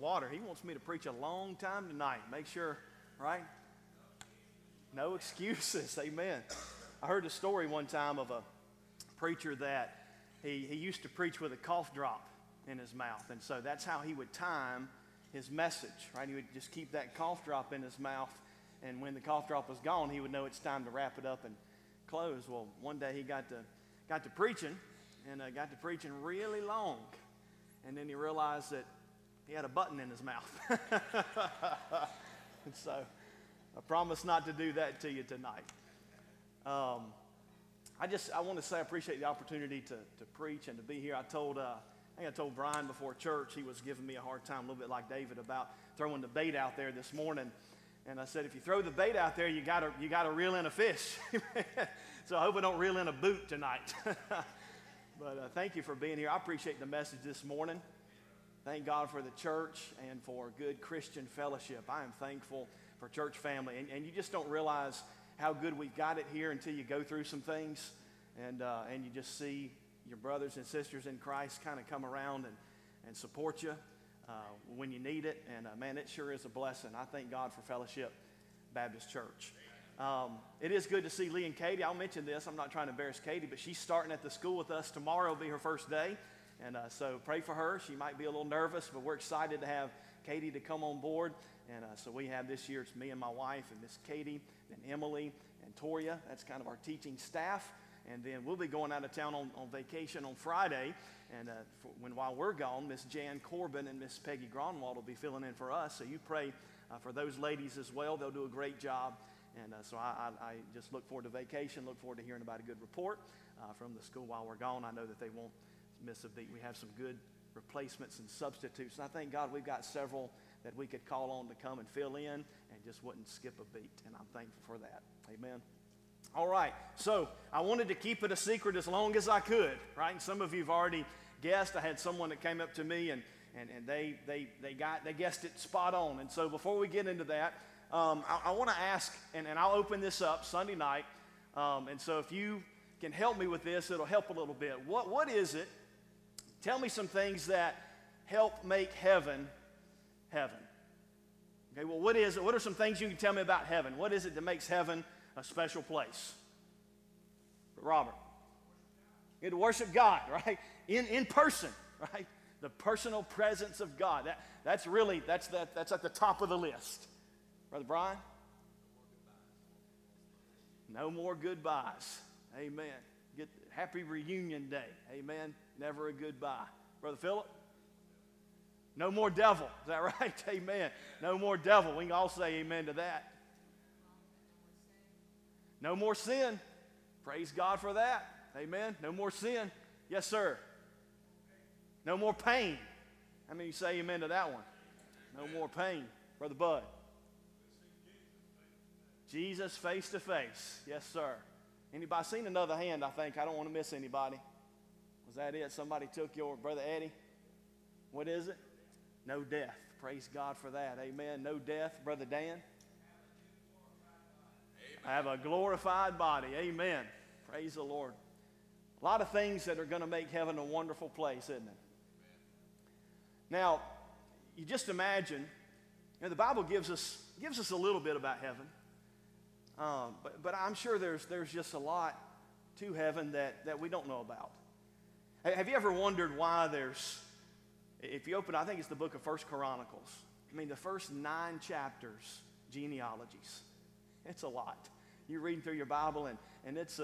water. He wants me to preach a long time tonight. Make sure, right? No excuses. Amen. I heard a story one time of a preacher that he used to preach with a cough drop in his mouth. And so that's how he would time his message, right? He would just keep that cough drop in his mouth. And when the cough drop was gone, he would know it's time to wrap it up and close. Well, one day he got to preaching, and got to preaching really long. And then he realized that he had a button in his mouth. And so I promise not to do that to you tonight. I want to say I appreciate the opportunity to preach and to be here. I think I told Brian before church, he was giving me a hard time, a little bit like David, about throwing the bait out there this morning. And I said, if you throw the bait out there, you gotta reel in a fish. So I hope I don't reel in a boot tonight. But thank you for being here. I appreciate the message this morning. Thank God for the church and for good Christian fellowship. I am thankful for church family. And you just don't realize how good we've got it here until you go through some things. And you just see your brothers and sisters in Christ kind of come around and support you when you need it. And man, it sure is a blessing. I thank God for Fellowship Baptist Church. It is good to see Lee and Katie. I'll mention this. I'm not trying to embarrass Katie, but she's starting at the school with us tomorrow. It'll be her first day. And so pray for her. She might be a little nervous, but we're excited to have Katie to come on board. And so we have this year, it's me and my wife and Miss Katie and Emily and Toria. That's kind of our teaching staff. And then we'll be going out of town on vacation on Friday. And while we're gone, Miss Jan Corbin and Miss Peggy Gronwald will be filling in for us. So you pray for those ladies as well. They'll do a great job. And so I just look forward to vacation, look forward to hearing about a good report from the school while we're gone. I know that they won't miss a beat. We have some good replacements and substitutes. And I thank God we've got several that we could call on to come and fill in and just wouldn't skip a beat. And I'm thankful for that. Amen. All right, so I wanted to keep it a secret as long as I could, right? And some of you have already guessed. I had someone that came up to me and they guessed it spot on. And so before we get into that, I want to ask, and I'll open this up Sunday night. And so if you can help me with this, it'll help a little bit. What is it? Tell me some things that help make heaven heaven. Okay, well, what is it? What are some things you can tell me about heaven? What is it that makes heaven a special place? Robert, you get to worship God, right? In person, right? The personal presence of God. That's at the top of the list. Brother Brian? No more goodbyes. Amen. Happy reunion day. Amen. Never a goodbye. Brother Philip? No more devil. Is that right? Amen. No more devil. We can all say amen to that. No more sin. Praise God for that. Amen. No more sin. Yes, sir. No more pain. How many of you say amen to that one? No more pain. Brother Bud. Jesus face to face. Yes, sir. Anybody seen another hand, I think? I don't want to miss anybody. Was that it? Somebody took your Brother Eddie? What is it? No death. Praise God for that. Amen. No death. Brother Dan? I have a glorified body. Amen. Praise the Lord. A lot of things that are going to make heaven a wonderful place, isn't it? Now, you just imagine, the Bible gives us a little bit about heaven. But I'm sure there's just a lot to heaven that we don't know about. Have you ever wondered why if you open, I think it's the book of 1 Chronicles. I mean, the first 9 chapters, genealogies. It's a lot. You're reading through your Bible and that's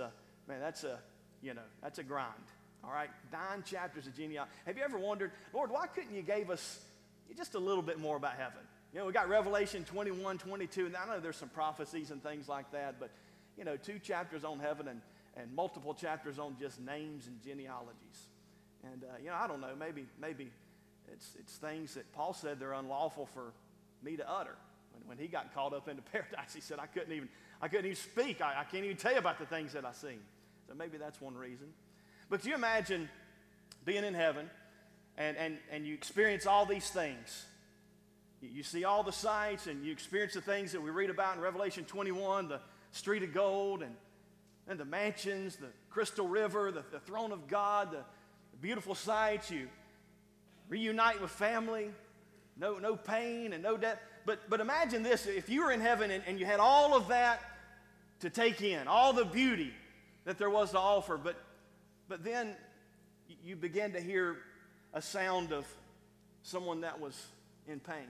a grind. All right, 9 chapters of genealogy. Have you ever wondered, Lord, why couldn't you give us just a little bit more about heaven? We got Revelation 21, 22, and I know there's some prophecies and things like that, but, 2 chapters on heaven and multiple chapters on just names and genealogies. And, I don't know, maybe it's things that Paul said they're unlawful for me to utter. When he got caught up into paradise, he said, I couldn't even speak. I can't even tell you about the things that I've seen. So maybe that's one reason. But can you imagine being in heaven and you experience all these things? You see all the sights and you experience the things that we read about in Revelation 21, the street of gold and the mansions, the crystal river, the throne of God, the beautiful sights. You reunite with family. no pain and no death. But imagine this, if you were in heaven and you had all of that to take in, all the beauty that there was to offer, but then you began to hear a sound of someone that was in pain,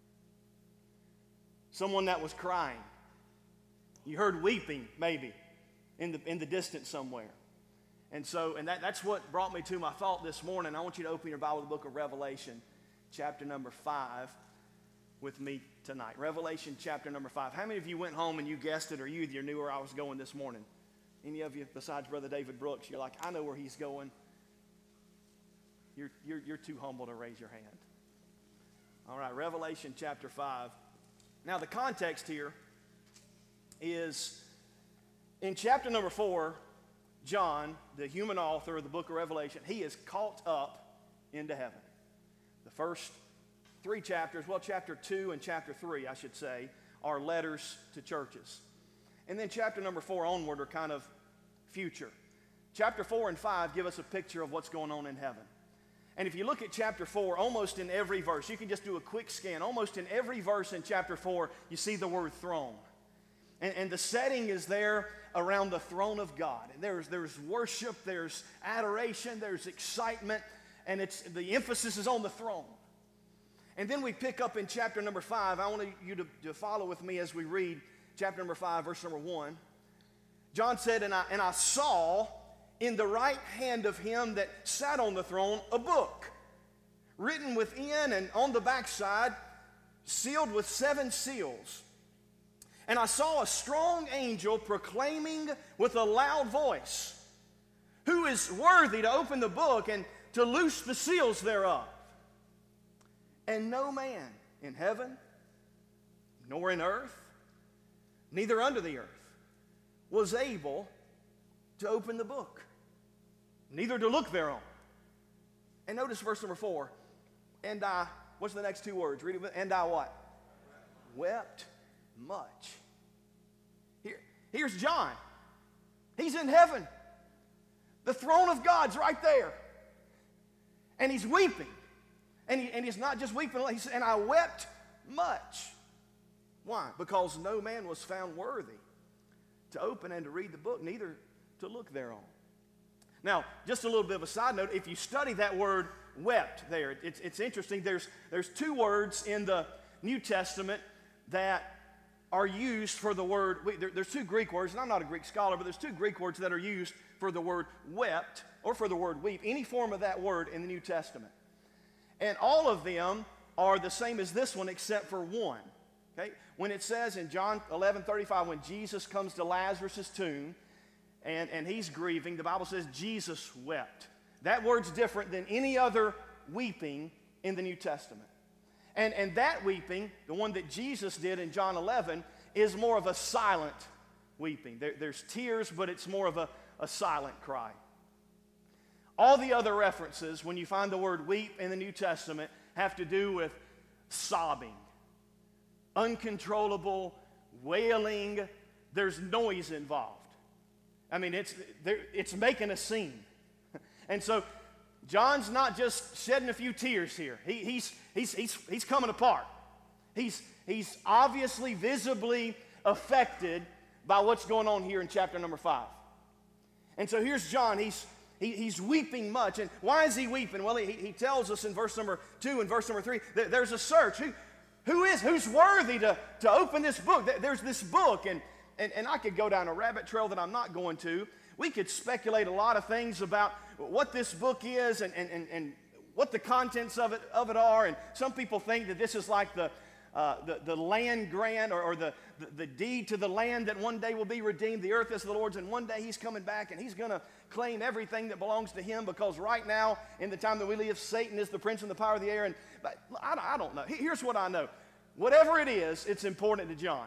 someone that was crying. You heard weeping, maybe, in the distance somewhere. And that's what brought me to my thought this morning. I want you to open your Bible to the book of Revelation, chapter number 5, with me tonight. Revelation chapter number 5. How many of you went home and you guessed it, or you either knew where I was going this morning? Any of you besides Brother David Brooks, you're like, I know where he's going. You're too humble to raise your hand. All right, Revelation chapter 5. Now the context here is in chapter number 4, John, the human author of the book of Revelation, he is caught up into heaven. The first 3 chapters, well, chapter 2 and chapter 3, I should say, are letters to churches. And then chapter number 4 onward are kind of future. Chapter 4 and 5 give us a picture of what's going on in heaven. And if you look at chapter 4, almost in every verse, you can just do a quick scan, almost in every verse in chapter 4, you see the word throne. And the setting is there around the throne of God. And there's worship, there's adoration, there's excitement, and the emphasis is on the throne. And then we pick up in chapter number 5. I want you to follow with me as we read chapter number 5, verse number 1. John said, and I saw in the right hand of him that sat on the throne a book, written within and on the backside, sealed with 7 seals. And I saw a strong angel proclaiming with a loud voice, who is worthy to open the book and to loose the seals thereof? And no man in heaven, nor in earth, neither under the earth, was able to open the book, neither to look thereon. And notice verse number 4. And I, what's the next 2 words? Read it. And I what? Wept much. Here's John. He's in heaven. The throne of God's right there. And he's weeping. And he's not just weeping, he said, and I wept much. Why? Because no man was found worthy to open and to read the book, neither to look thereon. Now, just a little bit of a side note, if you study that word wept there, it's interesting. There's 2 words in the New Testament that are used for the word, there's 2 Greek words, and I'm not a Greek scholar, but there's 2 Greek words that are used for the word wept or for the word weep, any form of that word in the New Testament. And all of them are the same as this one except for one. Okay? When it says in John 11:35, when Jesus comes to Lazarus' tomb and he's grieving, the Bible says Jesus wept. That word's different than any other weeping in the New Testament. And that weeping, the one that Jesus did in John 11, is more of a silent weeping. There's tears, but it's more of a silent cry. All the other references, when you find the word weep in the New Testament, have to do with sobbing, uncontrollable, wailing. There's noise involved. I mean, it's making a scene. And so John's not just shedding a few tears here. He's coming apart. He's obviously, visibly affected by what's going on here in chapter number 5. And so here's John. He's weeping much. And why is he weeping? Well, he tells us in verse number 2 and verse number 3 that there's a search. Who's worthy to open this book? There's this book, and I could go down a rabbit trail that I'm not going to. We could speculate a lot of things about what this book is and what the contents of it are. And some people think that this is like the land grant or the deed to the land that one day will be redeemed. The earth is the Lord's, and one day he's coming back and he's going to claim everything that belongs to him, because right now, in the time that we live, Satan is the prince and the power of the air. But I don't know. Here's what I know. Whatever it is, it's important to John.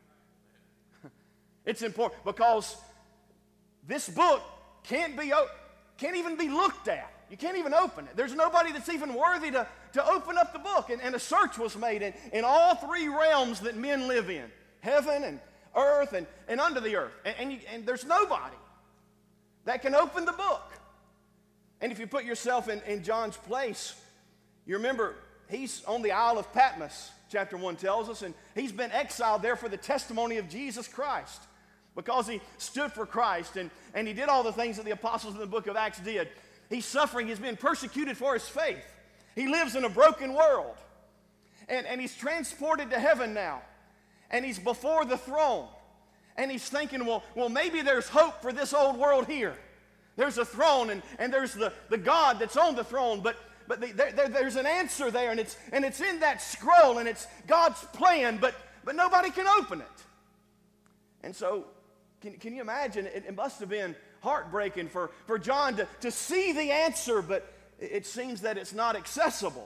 It's important because this book can't even be looked at. You can't even open it. There's nobody that's even worthy to open up the book. And a search was made in all 3 realms that men live in, heaven and earth and under the earth. And there's nobody that can open the book. And if you put yourself in John's place, you remember he's on the Isle of Patmos, chapter 1 tells us, and he's been exiled there for the testimony of Jesus Christ because he stood for Christ and he did all the things that the apostles in the book of Acts did. He's suffering. He's been persecuted for his faith. He lives in a broken world. And he's transported to heaven now. And he's before the throne. And he's thinking, well, maybe there's hope for this old world here. There's a throne and there's the God that's on the throne. But there's an answer there. And it's in that scroll. And it's God's plan. But nobody can open it. And so, can you imagine? It must have been heartbreaking for John to see the answer, but it seems that it's not accessible.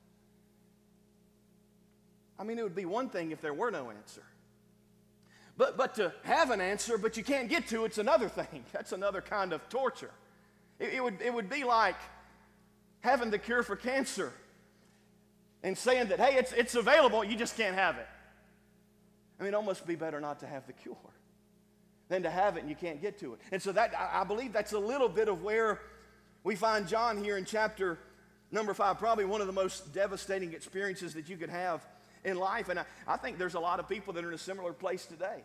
I mean, it would be one thing if there were no answer. But to have an answer, but you can't get to, it's another thing. That's another kind of torture. It would be like having the cure for cancer and saying that, hey, it's available, you just can't have it. I mean, it almost be better not to have the cure than to have it and you can't get to it. And so that, I believe that's a little bit of where we find John here in chapter number 5, probably one of the most devastating experiences that you could have in life. And I think there's a lot of people that are in a similar place today.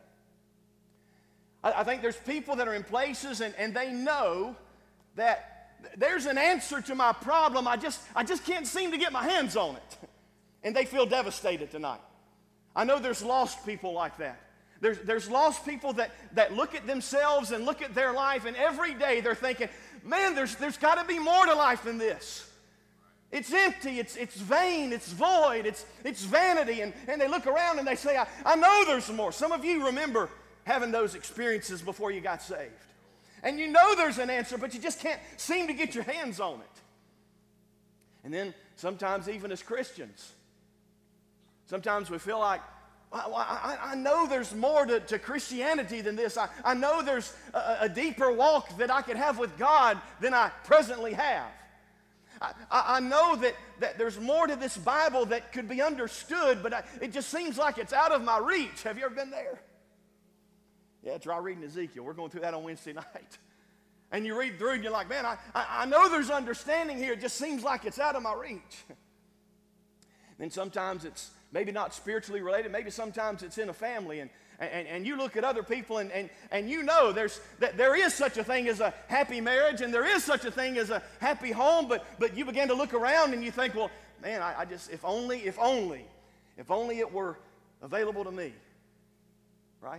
I think there's people that are in places and they know that there's an answer to my problem. I just can't seem to get my hands on it. And they feel devastated tonight. I know there's lost people like that. There's lost people that look at themselves and look at their life, and every day they're thinking, man, there's got to be more to life than this. It's empty, it's vain, it's void, it's vanity. And they look around and they say, I know there's more. Some of you remember having those experiences before you got saved. And you know there's an answer, but you just can't seem to get your hands on it. And then sometimes even as Christians, sometimes we feel like, I know there's more to Christianity than this. I know there's a deeper walk that I could have with God than I presently have. I know that there's more to this Bible that could be understood, but it just seems like it's out of my reach. Have you ever been there? Yeah, try reading Ezekiel. We're going through that on Wednesday night. And you read through and you're like, man, I know there's understanding here. It just seems like it's out of my reach. Then sometimes it's maybe not spiritually related. Maybe sometimes it's in a family. And you look at other people and you know that there is such a thing as a happy marriage and there is such a thing as a happy home. But you begin to look around and you think, well, man, I just, if only it were available to me. Right?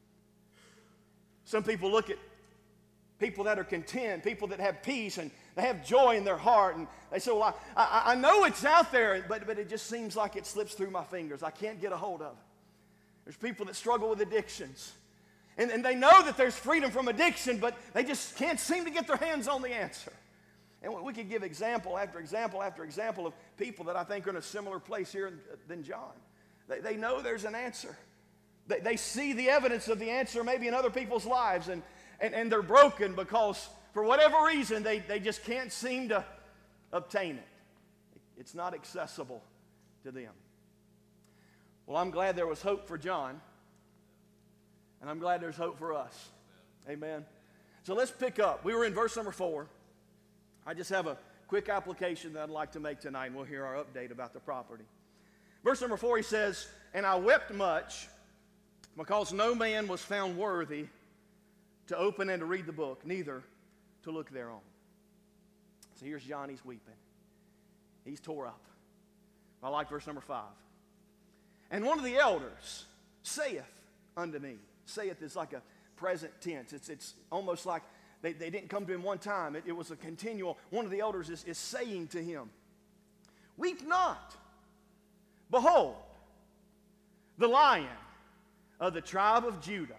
Some people look at people that are content, people that have peace and they have joy in their heart, and they say, well, I know it's out there, but it just seems like it slips through my fingers. I can't get a hold of it. There's people that struggle with addictions, and they know that there's freedom from addiction, but they just can't seem to get their hands on the answer. And we could give example after example after example of people that I think are in a similar place here than John. They know there's an answer. They see the evidence of the answer maybe in other people's lives, and they're broken because for whatever reason, they just can't seem to obtain it. It's not accessible to them. Well, I'm glad there was hope for John, and I'm glad there's hope for us. Amen. So let's pick up. We were in verse number 4. I just have a quick application that I'd like to make tonight, and we'll hear our update about the property. Verse number 4, he says, and I wept much because no man was found worthy to open and to read the book, neither to look thereon. So here's John, he's weeping. He's tore up. I like verse number 5. And one of the elders saith unto me. Saith is like a present tense. It's almost like they didn't come to him one time. It was a continual. One of the elders is saying to him, weep not. Behold, the Lion of the tribe of Judah.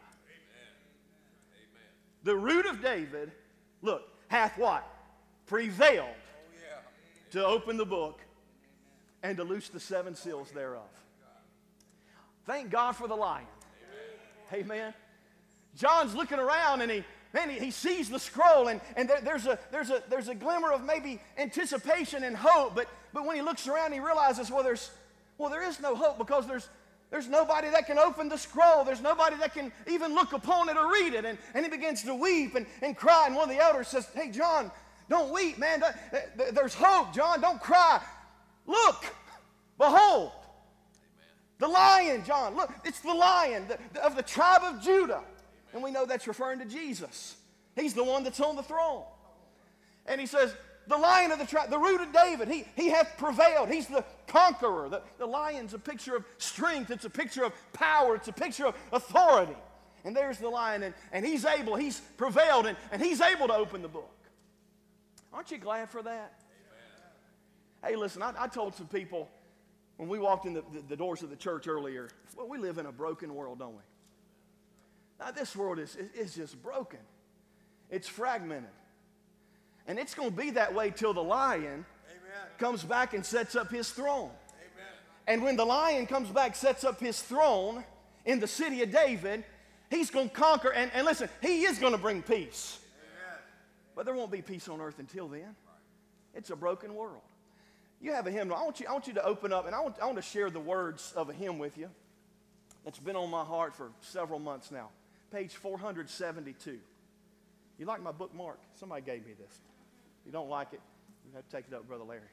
The root of David, look, hath what? Prevailed to open the book and to loose the 7 seals thereof. Thank God for the Lion. Amen. John's looking around and he sees the scroll and there's a glimmer of maybe anticipation and hope, but when he looks around he realizes, there is no hope because there's nobody that can open the scroll. There's nobody that can even look upon it or read it. And he begins to weep and cry. And one of the elders says, hey, John, don't weep, man. There's hope, John. Don't cry. Look, Behold, the Lion, John. Look, it's the Lion of the tribe of Judah. And we know that's referring to Jesus. He's the one that's on the throne. And he says, the Lion of the tribe, the root of David, he hath prevailed. He's the conqueror. The lion's a picture of strength. It's a picture of power. It's a picture of authority. And there's the Lion, and he's able, he's prevailed, and he's able to open the book. Aren't you glad for that? Amen. Hey, listen, I told some people when we walked in the doors of the church earlier, well, we live in a broken world, don't we? Now, this world is just broken. It's fragmented. And it's going to be that way till the Lion Amen. Comes back and sets up his throne. Amen. And when the Lion comes back, sets up his throne in the city of David, he's going to conquer. And listen, he is going to bring peace. Amen. But there won't be peace on earth until then. It's a broken world. You have a hymn. I want you to open up, and I want to share the words of a hymn with you. It's been on my heart for several months now. Page 472. You like my bookmark? Somebody gave me this. If you don't like it, you have to take it up, Brother Larry.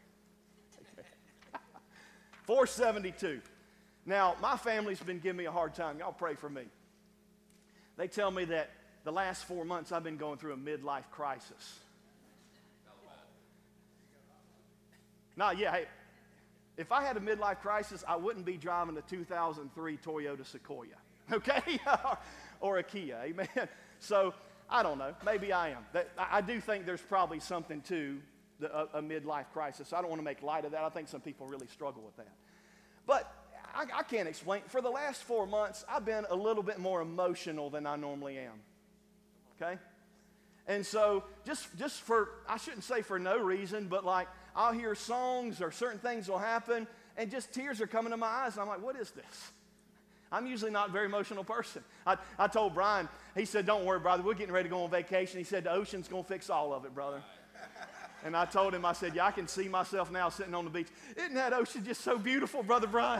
472. Now, my family's been giving me a hard time. Y'all pray for me. They tell me that the last 4 months I've been going through a midlife crisis. Now, yeah, hey, if I had a midlife crisis, I wouldn't be driving a 2003 Toyota Sequoia, okay? Or a Kia, amen? So, I don't know. Maybe I am. I do think there's probably something to a midlife crisis. I don't want to make light of that. I think some people really struggle with that. But I can't explain. For the last 4 months, I've been a little bit more emotional than I normally am, okay? And so just for, I shouldn't say for no reason, but like I'll hear songs or certain things will happen, and just tears are coming to my eyes, and I'm like, what is this? I'm usually not a very emotional person. I told Brian, he said, don't worry, brother, we're getting ready to go on vacation. He said, the ocean's going to fix all of it, brother. And I told him, I said, yeah, I can see myself now sitting on the beach. Isn't that ocean just so beautiful, Brother Brian?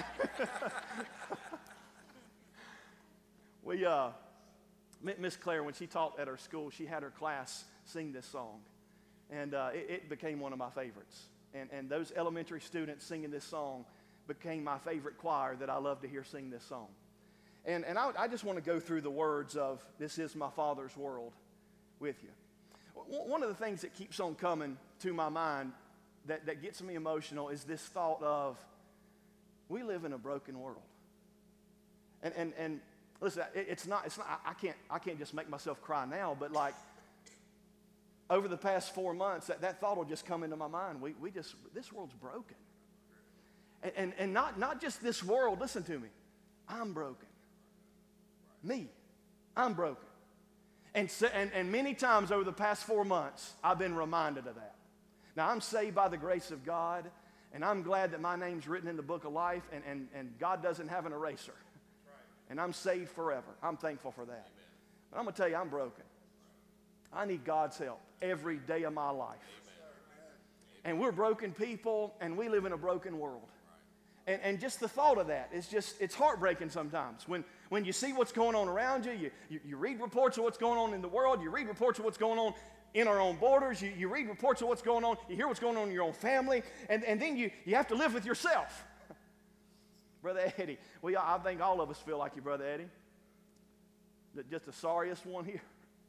Miss Claire, when she taught at her school, she had her class sing this song. And it became one of my favorites. And those elementary students singing this song became my favorite choir that I love to hear sing this song. And I just want to go through the words of This Is My Father's World with you. One of the things that keeps on coming to my mind that gets me emotional is this thought of we live in a broken world. And listen, it's not I can't just make myself cry now, but like over the past 4 months, that thought will just come into my mind. This world's broken. And not just this world, listen to me. I'm broken. Me. I'm broken. And many times over the past 4 months, I've been reminded of that. Now, I'm saved by the grace of God, and I'm glad that my name's written in the book of life, and God doesn't have an eraser. And I'm saved forever. I'm thankful for that. But I'm going to tell you, I'm broken. I need God's help every day of my life. And we're broken people, and we live in a broken world. And just the thought of that is it's heartbreaking sometimes. When you see what's going on around you, you read reports of what's going on in the world, you read reports of what's going on in our own borders, you read reports of what's going on, you hear what's going on in your own family, and then you have to live with yourself. Brother Eddie, I think all of us feel like you, Brother Eddie. Just the sorriest one here.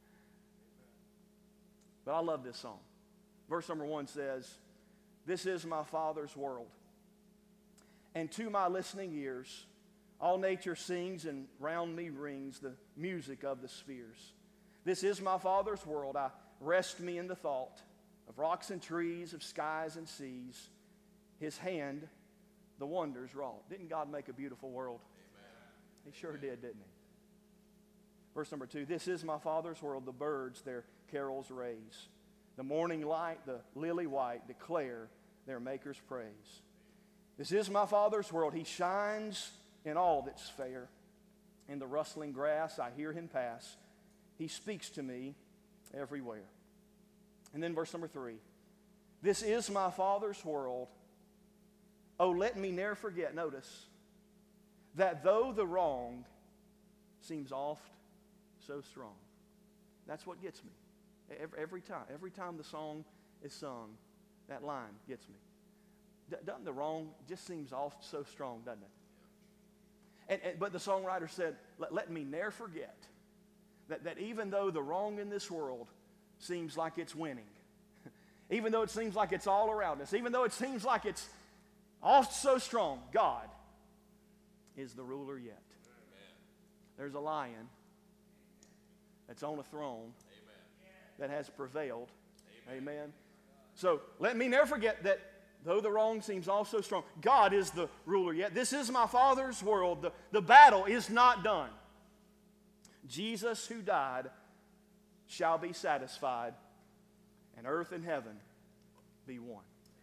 But I love this song. Verse number 1 says, This is my Father's world. And to my listening ears, all nature sings and round me rings the music of the spheres. This is my Father's world. I rest me in the thought of rocks and trees, of skies and seas. His hand, the wonders wrought. Didn't God make a beautiful world? Amen. He sure did, didn't he? Verse number 2, This is my Father's world. The birds their carols raise. The morning light, the lily white, declare their Maker's praise. This is my Father's world. He shines in all that's fair. In the rustling grass, I hear him pass. He speaks to me everywhere. And then verse number 3. This is my Father's world. Oh, let me ne'er forget, notice, that though the wrong seems oft so strong. That's what gets me. Every time the song is sung, that line gets me. doesn't the wrong just seems all so strong, doesn't it? But the songwriter said, let me ne'er forget that even though the wrong in this world seems like it's winning, even though it seems like it's all around us, even though it seems like it's all so strong, God is the ruler yet. Amen. There's a lion that's on a throne. Amen. That has prevailed. Amen. Amen. So let me never forget that though the wrong seems all so strong, God is the ruler yet. This is my Father's world. The battle is not done. Jesus who died shall be satisfied, and earth and heaven be one.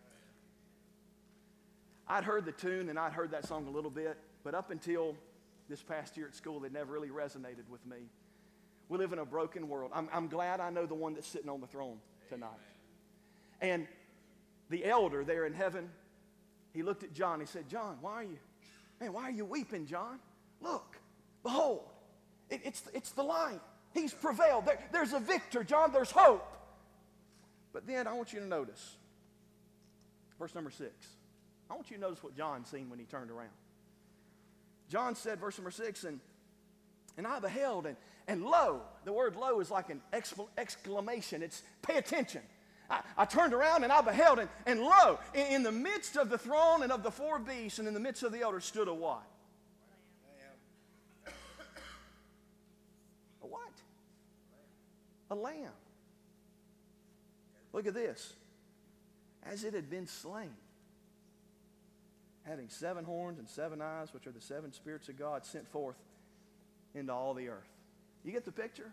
I'd heard the tune and I'd heard that song a little bit, but up until this past year at school, it never really resonated with me. We live in a broken world. I'm glad I know the one that's sitting on the throne tonight. And the elder there in heaven, he looked at John. He said, John, why are you weeping, John? Look, behold, it's the lion. He's prevailed. There's a victor, John. There's hope. But then I want you to notice verse number 6. I want you to notice what John seen when he turned around. John said, verse number 6, and I beheld, and lo, the word lo is like an exclamation. It's pay attention. I turned around and I beheld, and lo, in the midst of the throne and of the four beasts and in the midst of the elders stood a what? A what? A lamb. Look at this. As it had been slain, having 7 horns and 7 eyes, which are the 7 spirits of God sent forth into all the earth. You get the picture?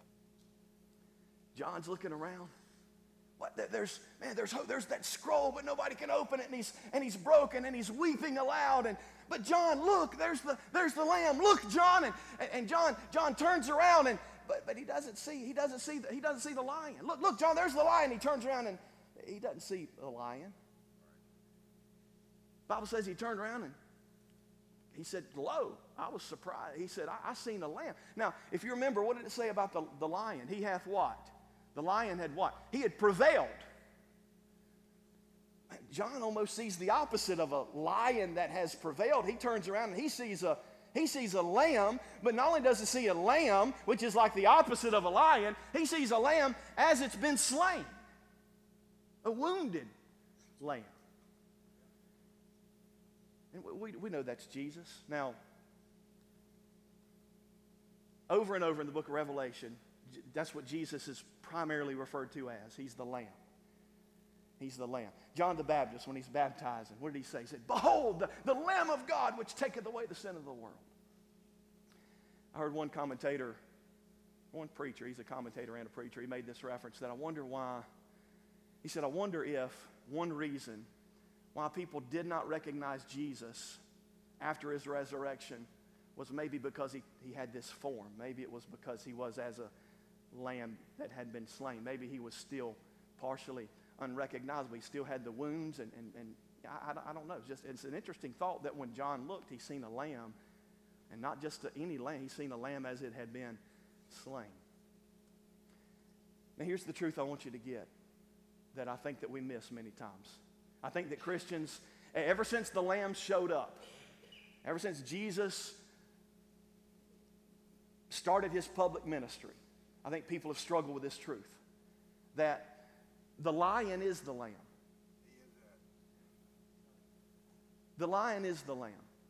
John's looking around. What? There's hope. There's that scroll, but nobody can open it, and he's broken, and he's weeping aloud. But John, look, there's the Lamb. Look, John, and John turns around, but he doesn't see the lion. Look, John, there's the lion. He turns around and he doesn't see the lion. The Bible says he turned around and he said, lo, I was surprised. He said, I seen a lamb. Now, if you remember, what did it say about the lion? He hath what? The lion had what? He had prevailed. John almost sees the opposite of a lion that has prevailed. He turns around and he sees a lamb, but not only does he see a lamb, which is like the opposite of a lion, he sees a lamb as it's been slain. A wounded lamb. And we know that's Jesus. Now, over and over in the book of Revelation, that's what Jesus is primarily referred to as. He's the Lamb. He's the Lamb. John the Baptist, when he's baptizing, what did he say? He said, behold, the Lamb of God, which taketh away the sin of the world. I heard one commentator, one preacher, he's a commentator and a preacher, he made this reference that I wonder why. He said, I wonder if one reason why people did not recognize Jesus after his resurrection was maybe because he had this form. Maybe it was because he was as a lamb that had been slain. Maybe he was still partially unrecognizable. He still had the wounds, and I don't know. It's an interesting thought that when John looked, he seen a lamb, and not just any lamb. He seen a lamb as it had been slain. Now here's the truth I want you to get that I think that we miss many times. I think that Christians, ever since the Lamb showed up, ever since Jesus started his public ministry, I think people have struggled with this truth, that the lion is the Lamb. The lion is the Lamb.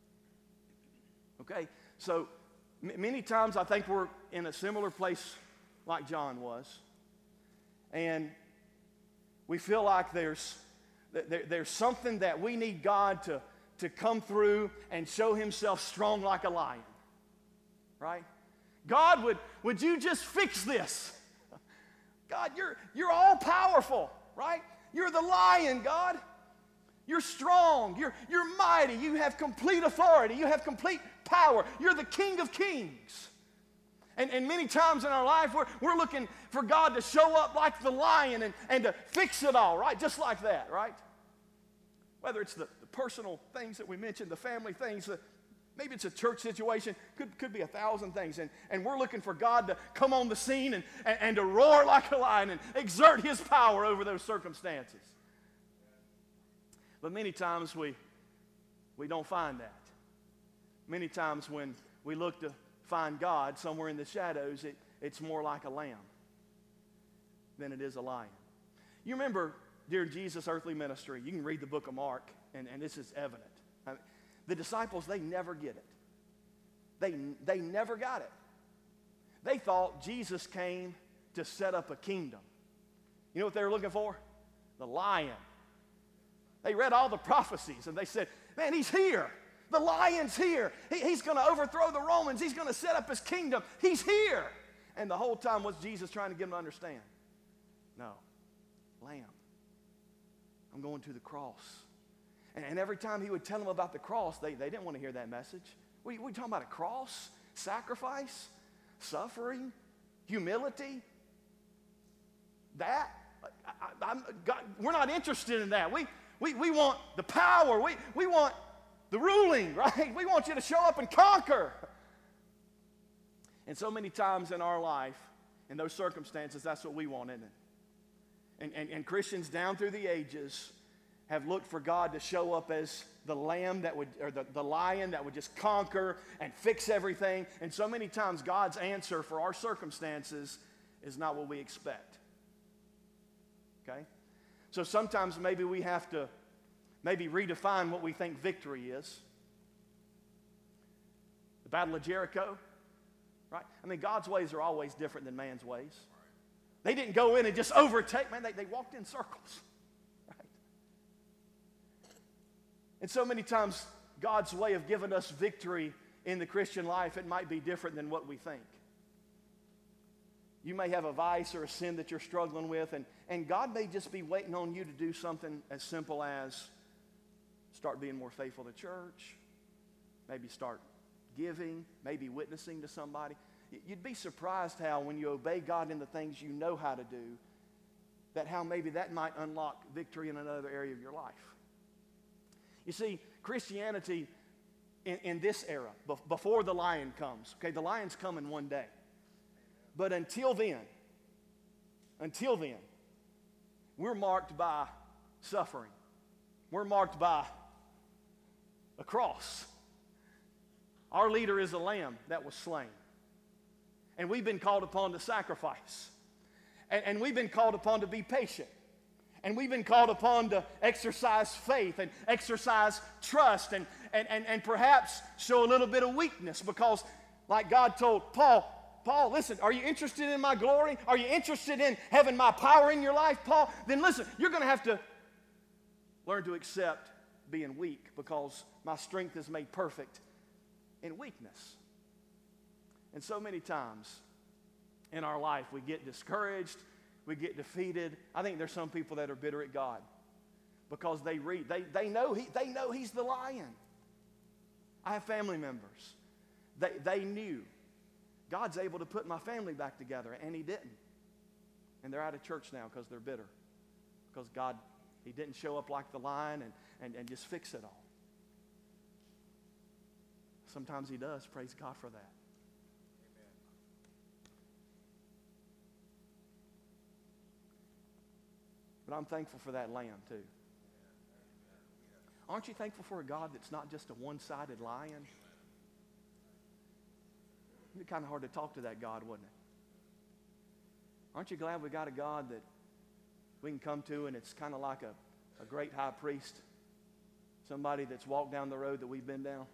Okay? So many times I think we're in a similar place like John was, and we feel like there's something that we need God to come through and show himself strong like a lion. Right? God, would you just fix this? God, you're all powerful, right? You're the lion, God. You're strong. You're mighty. You have complete authority. You have complete power. You're the King of Kings. And many times in our life, we're looking for God to show up like the lion and to fix it all, right? Just like that, right? Whether it's the personal things that we mentioned, the family things, maybe it's a church situation, could be 1,000 things. And we're looking for God to come on the scene and to roar like a lion and exert his power over those circumstances. But many times we don't find that. Many times when we look to find God somewhere in the shadows, it's more like a lamb than it is a lion. You remember during Jesus' earthly ministry, you can read the book of Mark, and this is evident. I mean, the disciples, they never get it. They never got it. They thought Jesus came to set up a kingdom. You know what they were looking for? The lion. They read all the prophecies, and they said, man, he's here. The lion's here. He's going to overthrow the Romans. He's going to set up his kingdom. He's here. And the whole time was Jesus trying to get them to understand. No. Lamb. I'm going to the cross. And every time he would tell them about the cross, they didn't want to hear that message. We talking about a cross? Sacrifice? Suffering? Humility? That? God, we're not interested in that. We want the power. We want the ruling, right? We want you to show up and conquer. And so many times in our life, in those circumstances, that's what we want, isn't it? And Christians down through the ages have looked for God to show up as the lamb that would, or the lion that would just conquer and fix everything. And so many times God's answer for our circumstances is not what we expect. Okay? So sometimes maybe we have to redefine what we think victory is. The Battle of Jericho, right? I mean, God's ways are always different than man's ways. They didn't go in and just overtake, man. They walked in circles, right? And so many times, God's way of giving us victory in the Christian life, it might be different than what we think. You may have a vice or a sin that you're struggling with, and God may just be waiting on you to do something as simple as start being more faithful to church, maybe start giving, maybe witnessing to somebody. You'd be surprised how when you obey God in the things you know how to do, that how maybe that might unlock victory in another area of your life. You see, Christianity in this era, before the lion comes, okay, the lion's coming one day. But until then, we're marked by suffering. We're marked by a cross. Our leader is a lamb that was slain. And we've been called upon to sacrifice. And we've been called upon to be patient. And we've been called upon to exercise faith and exercise trust and perhaps show a little bit of weakness because like God told Paul, listen, are you interested in my glory? Are you interested in having my power in your life, Paul? Then listen, you're going to have to learn to accept being weak because my strength is made perfect in weakness. And so many times in our life we get discouraged, we get defeated. I think there's some people that are bitter at God because they know he's the lion. I have family members. They knew God's able to put my family back together, and he didn't. And they're out of church now because they're bitter. Because God, he didn't show up like the lion and just fix it all. Sometimes he does. Praise God for that. Amen. But I'm thankful for that lamb too. Aren't you thankful for a God that's not just a one-sided lion? It'd be kind of hard to talk to that God, wouldn't it? Aren't you glad we got a God that we can come to and it's kind of like a great high priest, somebody that's walked down the road that we've been down?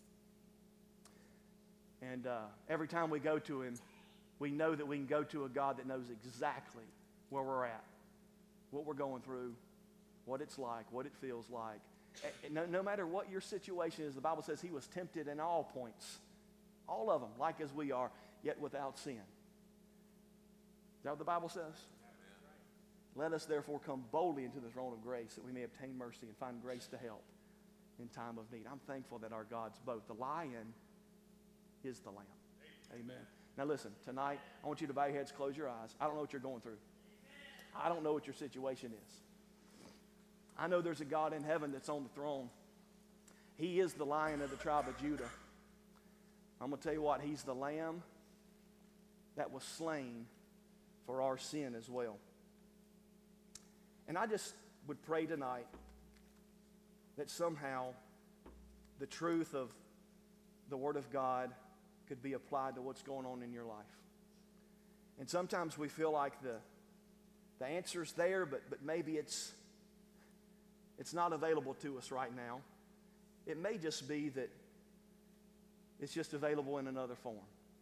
And every time we go to him, we know that we can go to a God that knows exactly where we're at, what we're going through, what it's like, what it feels like. No matter what your situation is, the Bible says he was tempted in all points, all of them, like as we are, yet without sin. Is that what the Bible says? Let us therefore come boldly into the throne of grace that we may obtain mercy and find grace to help in time of need. I'm thankful that our God's both. The lion is the lamb. Amen. Now listen, tonight, I want you to bow your heads, close your eyes. I don't know what you're going through. I don't know what your situation is. I know there's a God in heaven that's on the throne. He is the Lion of the tribe of Judah. I'm going to tell you what, he's the lamb that was slain for our sin as well. And I just would pray tonight that somehow the truth of the Word of God could be applied to what's going on in your life. And sometimes we feel like the answer's there, but maybe it's not available to us right now. It may just be that it's just available in another form.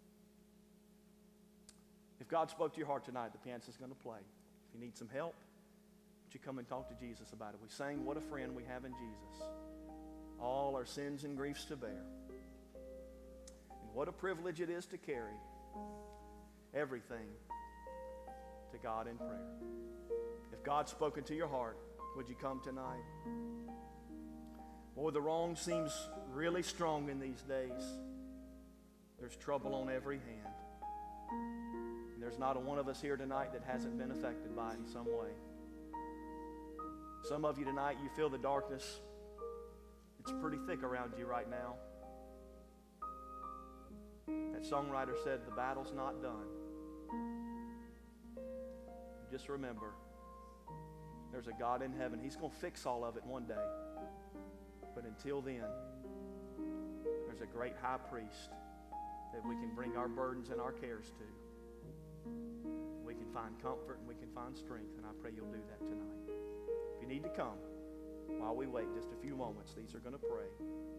If God spoke to your heart tonight, the piano's going to play. If you need some help, would you come and talk to Jesus about it? We sang, "What a friend we have in Jesus. All our sins and griefs to bear. And what a privilege it is to carry everything to God in prayer." If God's spoken to your heart, would you come tonight? Boy, the wrong seems really strong in these days. There's trouble on every hand. And there's not a one of us here tonight that hasn't been affected by it in some way. Some of you tonight, you feel the darkness. It's pretty thick around you right now. That songwriter said, "The battle's not done." Just remember, there's a God in heaven. He's going to fix all of it one day. But until then, there's a great high priest that we can bring our burdens and our cares to. We can find comfort and we can find strength, and I pray you'll do that tonight. If you need to come, while we wait just a few moments, these are going to pray.